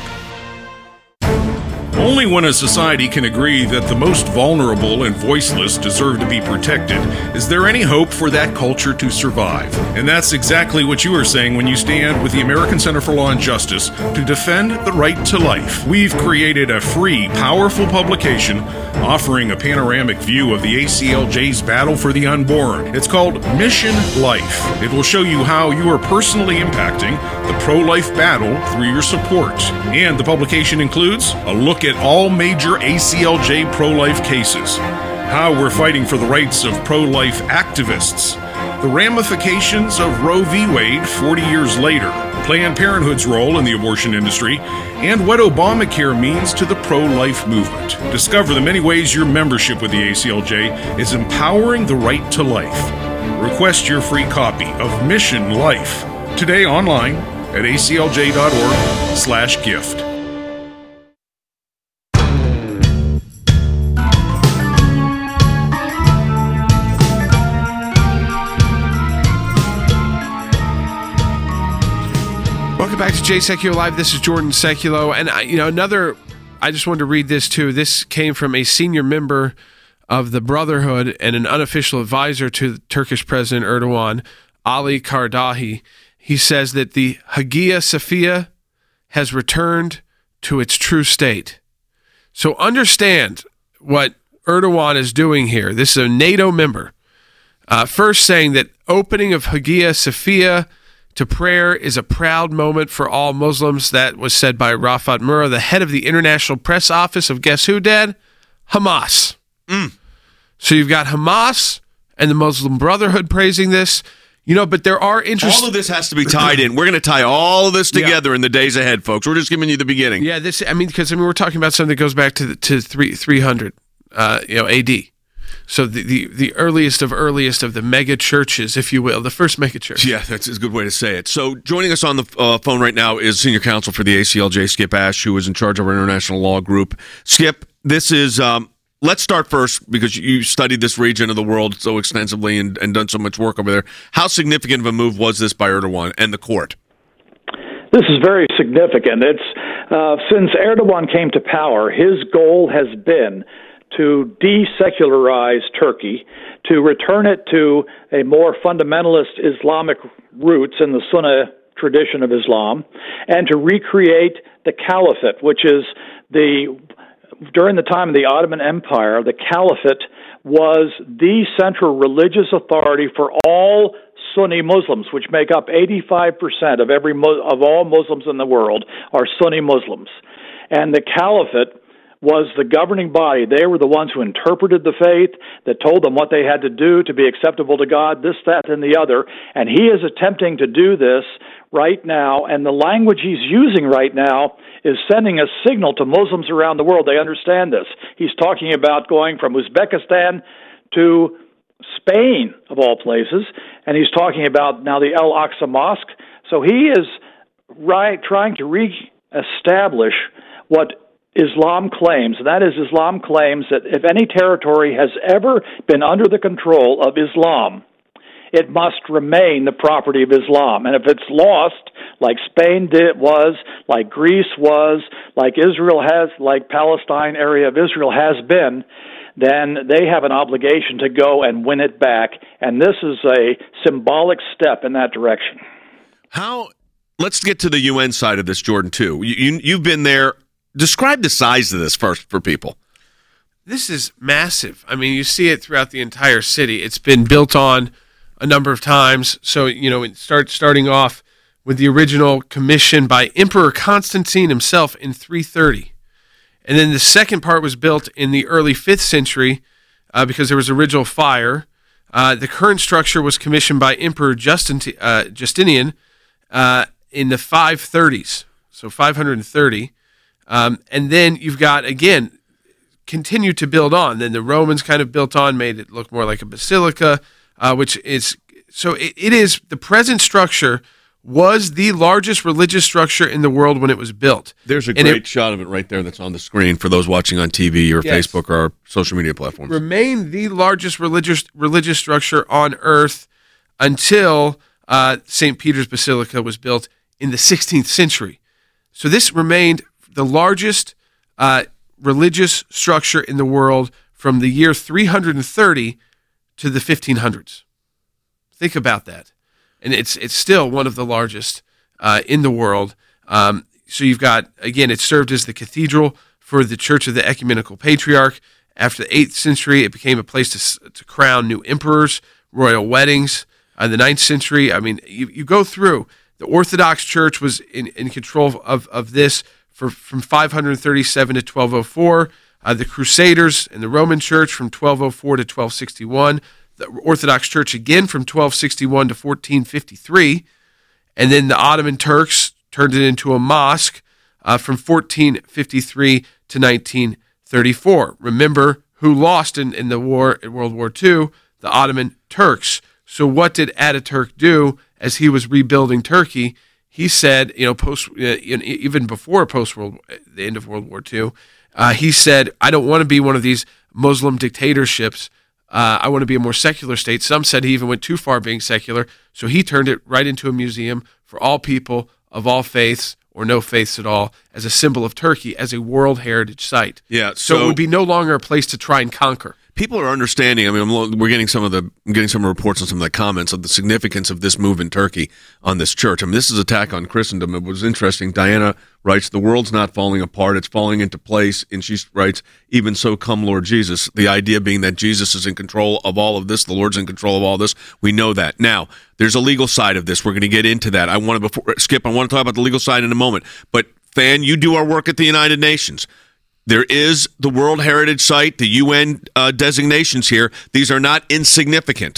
F: Only when a society can agree that the most vulnerable and voiceless deserve to be protected is there any hope for that culture to survive. And that's exactly what you are saying when you stand with the American Center for Law and Justice to defend the right to life. We've created a free, powerful publication offering a panoramic view of the ACLJ's battle for the unborn. It's called Mission Life. It will show you how you are personally impacting the pro-life battle through your support. And the publication includes a look at all major ACLJ pro-life cases, how we're fighting for the rights of pro-life activists, the ramifications of Roe v. Wade 40 years later, Planned Parenthood's role in the abortion industry, and what Obamacare means to the pro-life movement. Discover the many ways your membership with the ACLJ is empowering the right to life. Request your free copy of Mission Life today online at aclj.org/gift.
E: Welcome back to Jay Sekulow Live. This is Jordan Sekulow. And, I just wanted to read this too. This came from a senior member of the Brotherhood and an unofficial advisor to Turkish President Erdogan, Ali Kardahi. He says that the Hagia Sophia has returned to its true state. So understand what Erdogan is doing here. This is a NATO member. First saying that opening of Hagia Sophia to prayer is a proud moment for all Muslims. That was said by Rafat Murrah, the head of the International Press Office of guess who, Dad? Hamas. So you've got Hamas and the Muslim Brotherhood praising this. But there are interesting...
A: All of this has to be tied in. We're going to tie all of this together in the days ahead, folks. We're just giving you the beginning.
E: Yeah, because we're talking about something that goes back to 300, AD. So the earliest of the mega churches, if you will, the first mega church.
A: Yeah, that's a good way to say it. So joining us on the phone right now is Senior Counsel for the ACLJ, Skip Ash, who is in charge of our international law group. Skip, this is... let's start first, because you studied this region of the world so extensively and done so much work over there. How significant of a move was this by Erdogan and the court?
J: This is very significant. It's since Erdogan came to power, his goal has been to desecularize Turkey, to return it to a more fundamentalist Islamic roots in the Sunni tradition of Islam, and to recreate the caliphate, which is during the time of the Ottoman Empire, the caliphate was the central religious authority for all Sunni Muslims, which make up 85% of all Muslims in the world are Sunni Muslims. And the caliphate was the governing body. They were the ones who interpreted the faith, that told them what they had to do to be acceptable to God, this, that, and the other. And he is attempting to do this right now, and the language he's using right now is sending a signal to Muslims around the world. They understand this. He's talking about going from Uzbekistan to Spain, of all places, and he's talking about now the Al-Aqsa Mosque. So he is trying to reestablish what Islam claims, and that is Islam claims that if any territory has ever been under the control of Islam, it must remain the property of Islam. And if it's lost, like Spain was, like Greece was, like Israel has, like Palestine area of Israel has been, then they have an obligation to go and win it back. And this is a symbolic step in that direction.
A: Let's get to the UN side of this, Jordan, too. You've been there. Describe the size of this first for people.
E: This is massive. I mean, you see it throughout the entire city. It's been built on a number of times. So, it starting off with the original commission by Emperor Constantine himself in 330. And then the second part was built in the early 5th century because there was original fire. The current structure was commissioned by Emperor Justinian in the 530s, so 530. And then you've got, again, continued to build on. Then the Romans kind of built on, made it look more like a basilica, which is, so it is, the present structure was the largest religious structure in the world when it was built.
A: There's a great shot of it right there that's on the screen for those watching on TV or Facebook or our social media platforms.
E: Remained the largest religious structure on earth until St. Peter's Basilica was built in the 16th century. So this remained the largest religious structure in the world from the year 330 to the 1500s. Think about that. And it's still one of the largest in the world. So you've got, again, it served as the cathedral for the Church of the Ecumenical Patriarch. After the 8th century, it became a place to crown new emperors, royal weddings. In the 9th century, I mean, you go through. The Orthodox Church was in control of this from 537 to 1204. The Crusaders and the Roman Church from 1204 to 1261. The Orthodox Church again from 1261 to 1453, and then the Ottoman Turks turned it into a mosque from 1453 to 1934. Remember who lost in the war in World War II? The Ottoman Turks. So what did Ataturk do as he was rebuilding Turkey? He said, even before the end of World War II, he said, I don't want to be one of these Muslim dictatorships. I want to be a more secular state. Some said he even went too far being secular, so he turned it right into a museum for all people of all faiths or no faiths at all, as a symbol of Turkey, as a World Heritage Site.
A: Yeah,
E: so it would be no longer a place to try and conquer.
A: People are understanding. I mean, we're getting some reports on some of the comments of the significance of this move in Turkey on this church. I mean, this is an attack on Christendom. It was interesting. Diana writes, "The world's not falling apart; it's falling into place." And she writes, "Even so, come, Lord Jesus." The idea being that Jesus is in control of all of this. The Lord's in control of all this. We know that. Now, there's a legal side of this. We're going to get into that. I want to talk about the legal side in a moment. But Fan, you do our work at the United Nations. There is the World Heritage Site, the UN designations here. These are not insignificant.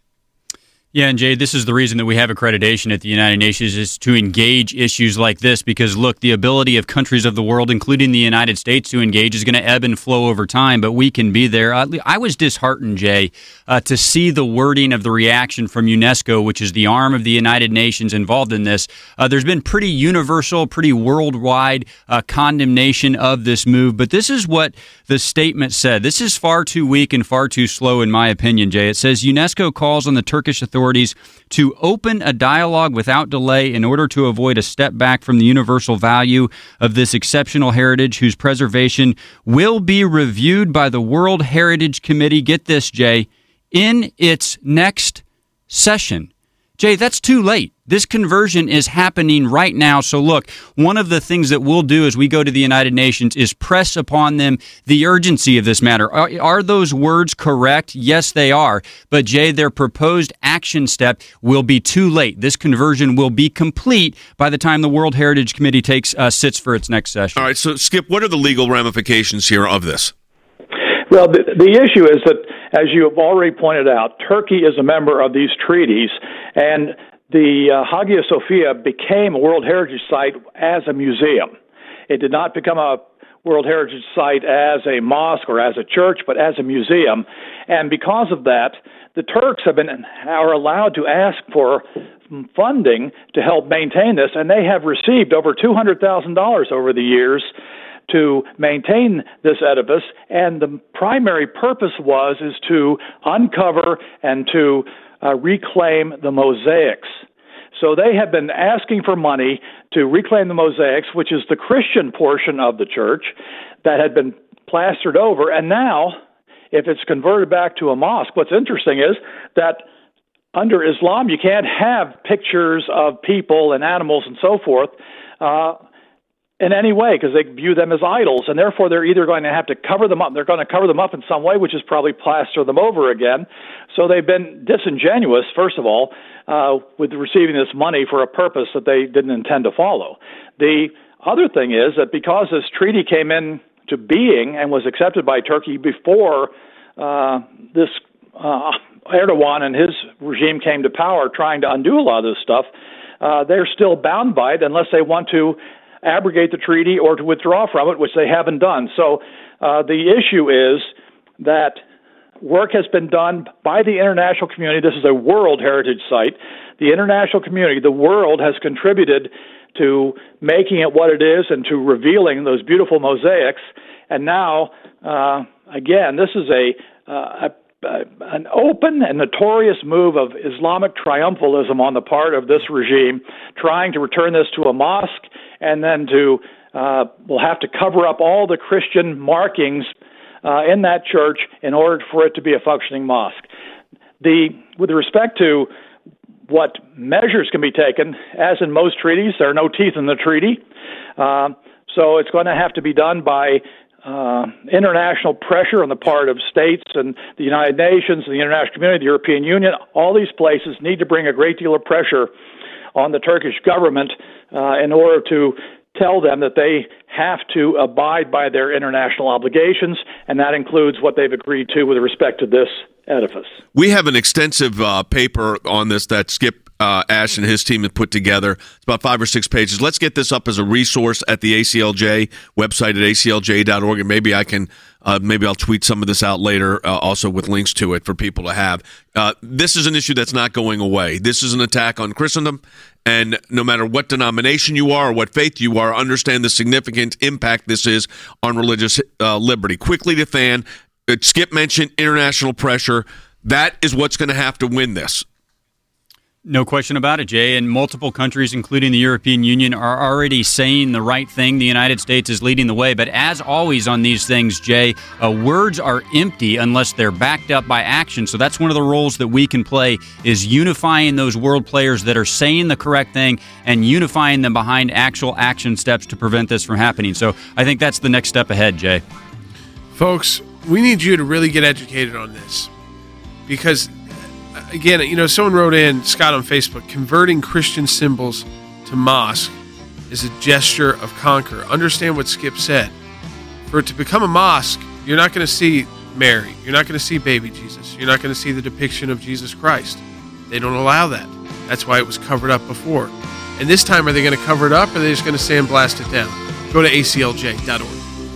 I: Yeah, and Jay, this is the reason that we have accreditation at the United Nations, is to engage issues like this, because, look, the ability of countries of the world, including the United States, to engage is going to ebb and flow over time, but we can be there. I was disheartened, Jay, to see the wording of the reaction from UNESCO, which is the arm of the United Nations involved in this. There's been pretty universal, pretty worldwide condemnation of this move, but this is what the statement said. This is far too weak and far too slow, in my opinion, Jay. It says, UNESCO calls on the Turkish authorities to open a dialogue without delay in order to avoid a step back from the universal value of this exceptional heritage, whose preservation will be reviewed by the World Heritage Committee, get this, Jay, in its next session. Jay, that's too late. This conversion is happening right now. So look, one of the things that we'll do as we go to the United Nations is press upon them the urgency of this matter. Are those words correct? Yes, they are. But Jay, their proposed action step will be too late. This conversion will be complete by the time the World Heritage Committee sits for its next session.
A: All right, so Skip, what are the legal ramifications here of this?
J: Well, the issue is that, as you have already pointed out, Turkey is a member of these treaties, and the Hagia Sophia became a World Heritage Site as a museum. It did not become a World Heritage Site as a mosque or as a church, but as a museum. And because of that, the Turks are allowed to ask for funding to help maintain this, and they have received over $200,000 over the years to maintain this edifice, and the primary purpose is to uncover and to reclaim the mosaics. So they have been asking for money to reclaim the mosaics, which is the Christian portion of the church that had been plastered over, and now, if it's converted back to a mosque, what's interesting is that under Islam, you can't have pictures of people and animals and so forth in any way because they view them as idols, and therefore they're either going to have to cover them up. They're going to cover them up in some way, which is probably plaster them over again. So they've been disingenuous, first of all, with receiving this money for a purpose that they didn't intend to follow. The other thing is that because this treaty came into being and was accepted by Turkey before this Erdogan and his regime came to power trying to undo a lot of this stuff, they're still bound by it unless they want to abrogate the treaty or to withdraw from it, which they haven't done. So the issue is that work has been done by the international community. This is a World Heritage Site. The international community, the world, has contributed to making it what it is and to revealing those beautiful mosaics. And now, again, this is an open and notorious move of Islamic triumphalism on the part of this regime, trying to return this to a mosque and then we'll have to cover up all the Christian markings in that church in order for it to be a functioning mosque. With respect to what measures can be taken, as in most treaties, there are no teeth in the treaty, so it's going to have to be done by international pressure on the part of states and the United Nations, the international community, the European Union. All these places need to bring a great deal of pressure on the Turkish government in order to tell them that they have to abide by their international obligations, and that includes what they've agreed to with respect to this edifice.
A: We have an extensive paper on this that Skip Ash and his team have put together. It's about 5 or 6 pages. Let's get this up as a resource at the ACLJ website at aclj.org, and maybe I can maybe I'll tweet some of this out later also with links to it for people to have. This is an issue that's not going away. This is an attack on Christendom, and no matter what denomination you are or what faith you are, understand the significant impact this is on religious liberty. Quickly to Than, Skip mentioned international pressure. That is what's going to have to win this.
I: No question about it, Jay. And multiple countries, including the European Union, are already saying the right thing. The United States is leading the way. But as always on these things, Jay, words are empty unless they're backed up by action. So that's one of the roles that we can play, is unifying those world players that are saying the correct thing and unifying them behind actual action steps to prevent this from happening. So I think that's the next step ahead, Jay.
E: Folks, we need you to really get educated on this. Because again, someone wrote in, Scott on Facebook, converting Christian symbols to mosque is a gesture of conquer. Understand what Skip said. For it to become a mosque, you're not going to see Mary. You're not going to see baby Jesus. You're not going to see the depiction of Jesus Christ. They don't allow that. That's why it was covered up before. And this time, are they going to cover it up, or are they just going to sandblast it down? Go to aclj.org.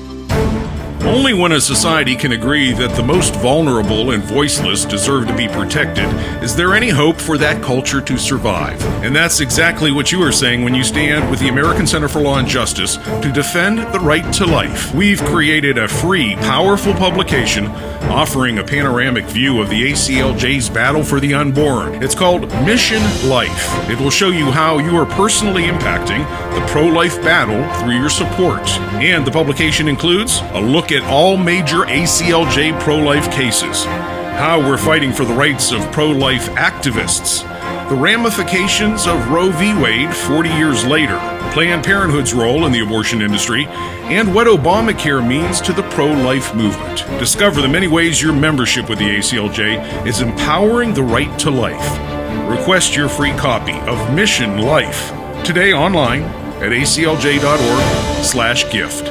F: Only when a society can agree that the most vulnerable and voiceless deserve to be protected is there any hope for that culture to survive. And that's exactly what you are saying when you stand with the American Center for Law and Justice to defend the right to life. We've created a free, powerful publication offering a panoramic view of the ACLJ's battle for the unborn. It's called Mission Life. It will show you how you are personally impacting the pro-life battle through your support. And the publication includes a look at all major ACLJ pro-life cases, how we're fighting for the rights of pro-life activists, the ramifications of Roe v. Wade 40 years later, Planned Parenthood's role in the abortion industry, and what Obamacare means to the pro-life movement. Discover the many ways your membership with the ACLJ is empowering the right to life. Request your free copy of Mission Life today online at aclj.org/gift.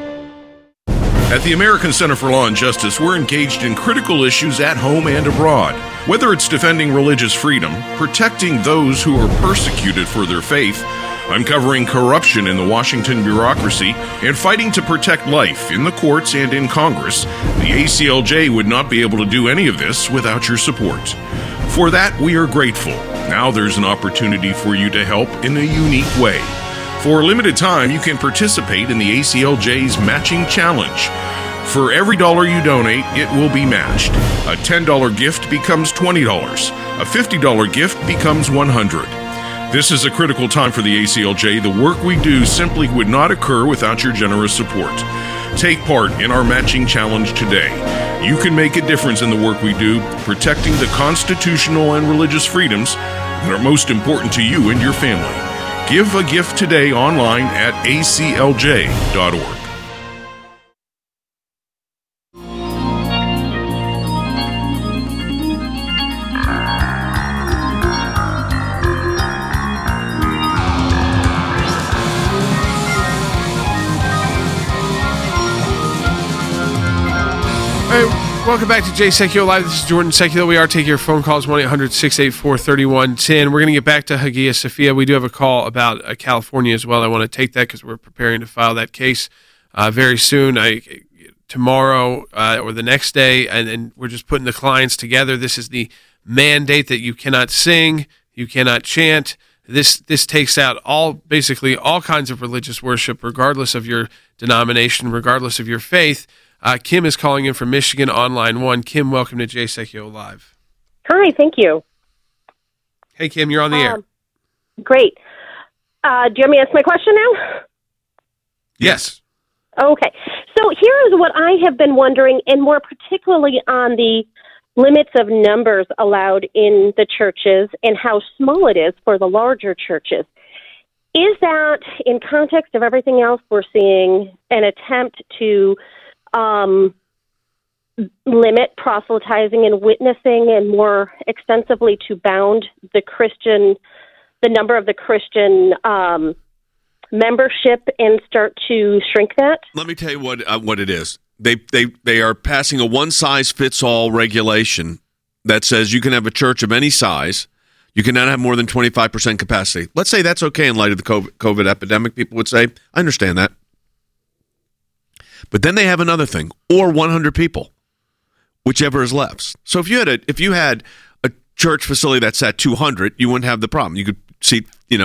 F: At the American Center for Law and Justice, we're engaged in critical issues at home and abroad. Whether it's defending religious freedom, protecting those who are persecuted for their faith, uncovering corruption in the Washington bureaucracy, and fighting to protect life in the courts and in Congress, the ACLJ would not be able to do any of this without your support. For that, we are grateful. Now there's an opportunity for you to help in a unique way. For a limited time, you can participate in the ACLJ's Matching Challenge. For every dollar you donate, it will be matched. A $10 gift becomes $20. A $50 gift becomes $100. This is a critical time for the ACLJ. The work we do simply would not occur without your generous support. Take part in our Matching Challenge today. You can make a difference in the work we do, protecting the constitutional and religious freedoms that are most important to you and your family. Give a gift today online at aclj.org.
E: Welcome back to Jay Sekulow Live. This is Jordan Sekulow. We are taking your phone calls, 1-800-684-3110. We're going to get back to Hagia Sophia. We do have a call about California as well. I want to take that because we're preparing to file that case very soon, tomorrow or the next day, and then we're just putting the clients together. This is the mandate that you cannot sing, you cannot chant. This takes out basically all kinds of religious worship, regardless of your denomination, regardless of your faith. Kim is calling in from Michigan on line 1. Kim, welcome to Jay Sekulow Live.
K: Hi, thank you.
E: Hey, Kim, you're on the air.
K: Great. Do you want me to ask my question now?
E: Yes.
K: Okay. So here is what I have been wondering, and more particularly on the limits of numbers allowed in the churches and how small it is for the larger churches. Is that, in context of everything else we're seeing, an attempt to limit proselytizing and witnessing, and more extensively to bound the number of the Christian membership and start to shrink that?
A: Let me tell you what it is. They are passing a one-size-fits-all regulation that says you can have a church of any size. You cannot have more than 25% capacity. Let's say that's okay in light of the COVID epidemic. People would say, I understand that. But then they have another thing, or 100 people, whichever is left. So if you had a church facility that sat 200, you wouldn't have the problem. You could seat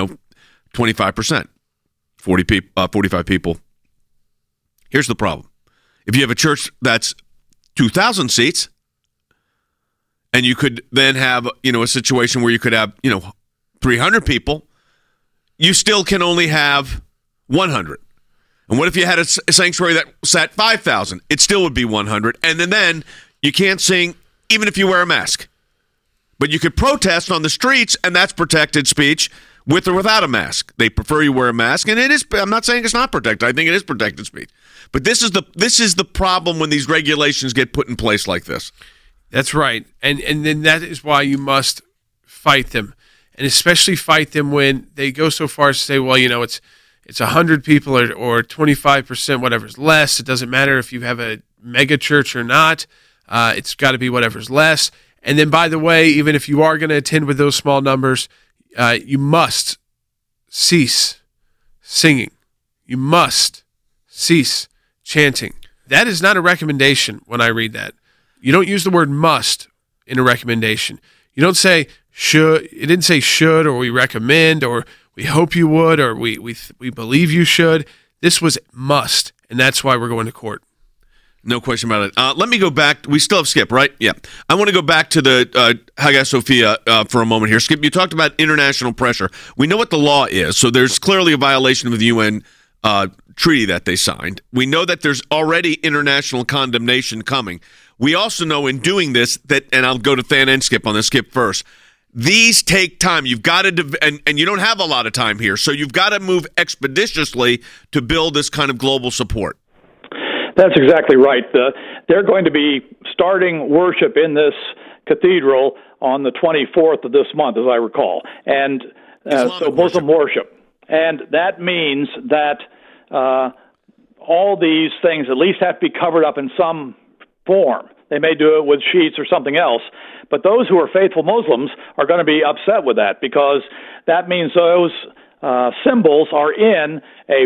A: 25%, 45 people. Here's the problem: if you have a church that's 2,000 seats, and you could then have a situation where you could have 300 people, you still can only have 100. And what if you had a sanctuary that sat 5,000? It still would be 100. And then you can't sing even if you wear a mask. But you could protest on the streets, and that's protected speech with or without a mask. They prefer you wear a mask, and it is. I'm not saying it's not protected. I think it is protected speech. But this is the problem when these regulations get put in place like this.
E: That's right. And then that is why you must fight them. And especially fight them when they go so far as to say, well, it's 100 people or 25%, whatever's less. It doesn't matter if you have a mega church or not. It's got to be whatever's less. And then, by the way, even if you are going to attend with those small numbers, you must cease singing. You must cease chanting. That is not a recommendation when I read that. You don't use the word must in a recommendation. You don't say should. It didn't say should, or we recommend, or we hope you would, or we believe you should. This was must, and that's why we're going to court.
A: No question about it. Let me go back. We still have Skip, right? Yeah. I want to go back to the Hagia Sophia for a moment here. Skip, you talked about international pressure. We know what the law is, so there's clearly a violation of the UN treaty that they signed. We know that there's already international condemnation coming. We also know in doing this that, and I'll go to Than and Skip on this. Skip first. These take time. You've got to, and you don't have a lot of time here, so you've got to move expeditiously to build this kind of global support.
J: That's exactly right. They're going to be starting worship in this cathedral on the 24th of this month, as I recall, and so Muslim worship. And that means that all these things at least have to be covered up in some form. They may do it with sheets or something else, but those who are faithful Muslims are going to be upset with that, because that means those symbols are in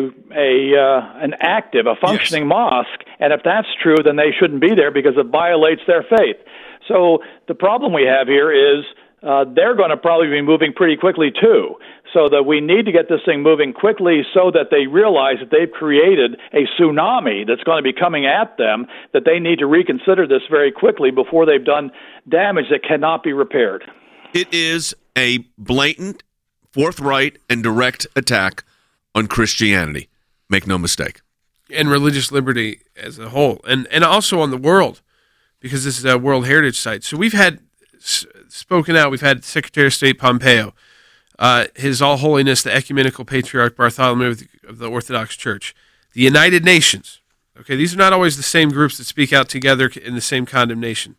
J: an active, a functioning mosque, and if that's true, then they shouldn't be there because it violates their faith. So the problem we have here is they're going to probably be moving pretty quickly too, so that we need to get this thing moving quickly so that they realize that they've created a tsunami that's going to be coming at them, that they need to reconsider this very quickly before they've done damage that cannot be repaired.
A: It is a blatant, forthright, and direct attack on Christianity. Make no mistake.
E: And religious liberty as a whole, and also on the world, because this is a World Heritage Site. So we've had spoken out. We've had Secretary of State Pompeo His All Holiness the Ecumenical Patriarch Bartholomew of the Orthodox Church, the United Nations. Okay, these are not always the same groups that speak out together in the same condemnation.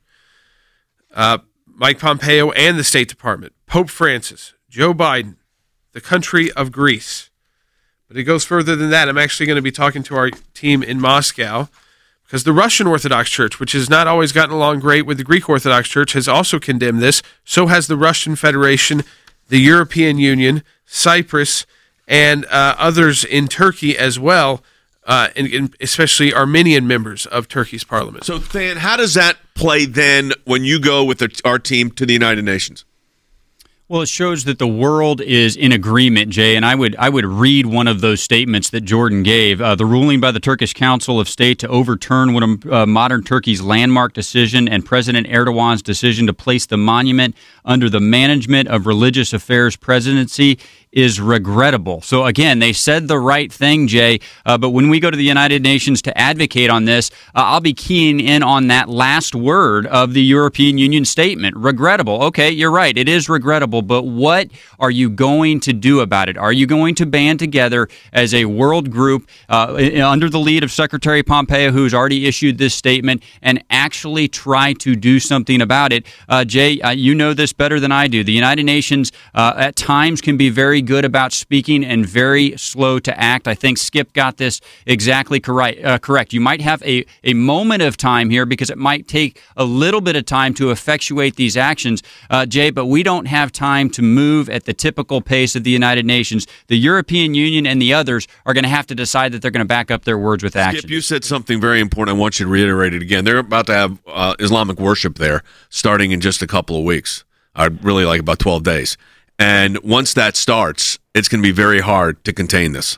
E: Mike Pompeo and the State Department, Pope Francis, Joe Biden, the country of Greece. But it goes further than that. I'm actually going to be talking to our team in Moscow because the Russian Orthodox Church, which has not always gotten along great with the Greek Orthodox Church, has also condemned this. So has the Russian Federation, the European Union, Cyprus, and others in Turkey as well, and especially Armenian members of Turkey's parliament.
A: So, Than, how does that play then when you go with our team to the United Nations?
I: Well, it shows that the world is in agreement, Jay, and I would read one of those statements that Jordan gave. The ruling by the Turkish Council of State to overturn one of modern Turkey's landmark decision and President Erdogan's decision to place the monument under the Management of Religious Affairs Presidency is regrettable. So again, they said the right thing, Jay, but when we go to the United Nations to advocate on this, I'll be keying in on that last word of the European Union statement, regrettable. Okay, you're right, it is regrettable, but what are you going to do about it? Are you going to band together as a world group under the lead of Secretary Pompeo, who's already issued this statement, and actually try to do something about it? Jay, you know this better than I do. The United Nations at times can be very good about speaking and very slow to act. I think Skip got this exactly correct. You might have a moment of time here because it might take a little bit of time to effectuate these actions, Jay, but we don't have time to move at the typical pace of the United Nations. The European Union and the others are going to have to decide that they're going to back up their words with action.
A: Skip, you said something very important. I want you to reiterate it again. They're about to have Islamic worship there starting in just a couple of weeks. Really like about 12 days. And once that starts, it's going to be very hard to contain this.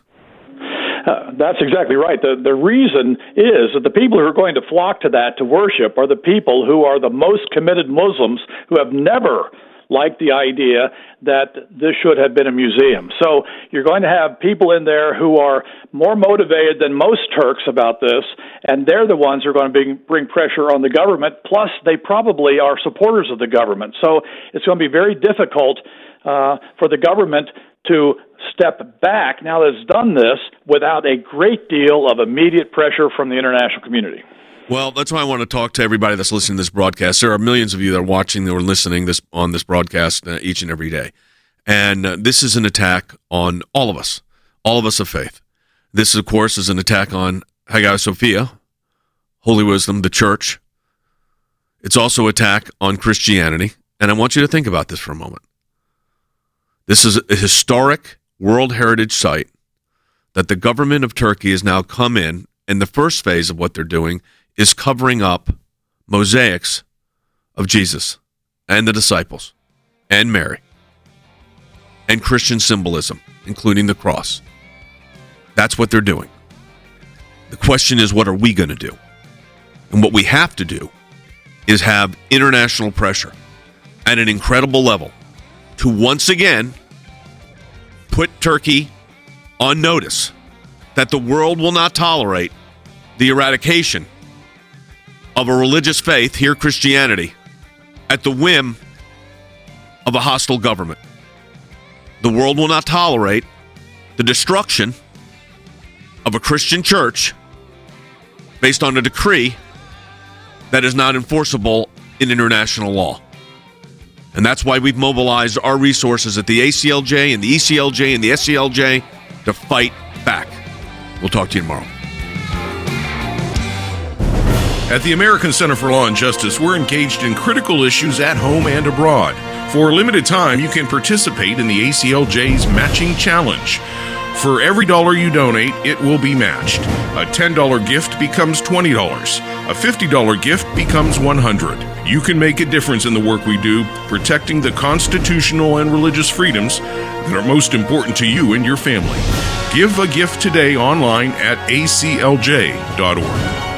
J: That's exactly right. The reason is that the people who are going to flock to that to worship are the people who are the most committed Muslims who have never liked the idea that this should have been a museum. So you're going to have people in there who are more motivated than most Turks about this, and they're the ones who are going to bring pressure on the government, plus they probably are supporters of the government. So it's going to be very difficult for the government to step back now that it's done this without a great deal of immediate pressure from the international community.
A: Well, that's why I want to talk to everybody that's listening to this broadcast. There are millions of you that are watching or listening on this broadcast each and every day. And this is an attack on all of us of faith. This, of course, is an attack on Hagia Sophia, Holy Wisdom, the Church. It's also an attack on Christianity. And I want you to think about this for a moment. This is a historic World Heritage Site that the government of Turkey has now come in, and the first phase of what they're doing is covering up mosaics of Jesus and the disciples and Mary and Christian symbolism, including the cross. That's what they're doing. The question is, what are we going to do? And what we have to do is have international pressure at an incredible level to once again put Turkey on notice that the world will not tolerate the eradication of a religious faith, here Christianity, at the whim of a hostile government. The world will not tolerate the destruction of a Christian church based on a decree that is not enforceable in international law. And that's why we've mobilized our resources at the ACLJ and the ECLJ and the SCLJ to fight back. We'll talk to you tomorrow.
F: At the American Center for Law and Justice, we're engaged in critical issues at home and abroad. For a limited time, you can participate in the ACLJ's Matching Challenge. For every $1 you donate, it will be matched. A $10 gift becomes $20. A $50 gift becomes $100. You can make a difference in the work we do, protecting the constitutional and religious freedoms that are most important to you and your family. Give a gift today online at aclj.org.